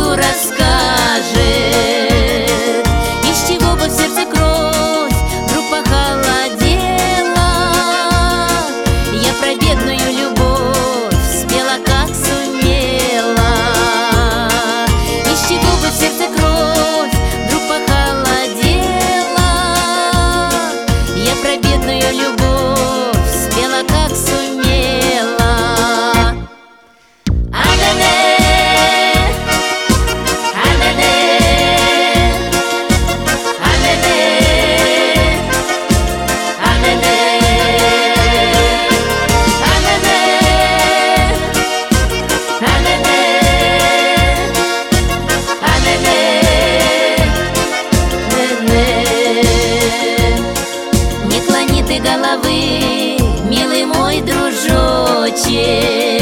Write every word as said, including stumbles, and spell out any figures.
правду расскажет. Из чего бы в сердце кровь вдруг похолодела? Я про бедную любовь спела, как сумела. Из чего бы в сердце кровь вдруг похолодела? Я про бедную любовь спела, как сумела. А-да-да, а-да-да, а-да-да, а-да-да, а-да-да, а-да-да. Не клони ты головы, милый мой дружочек,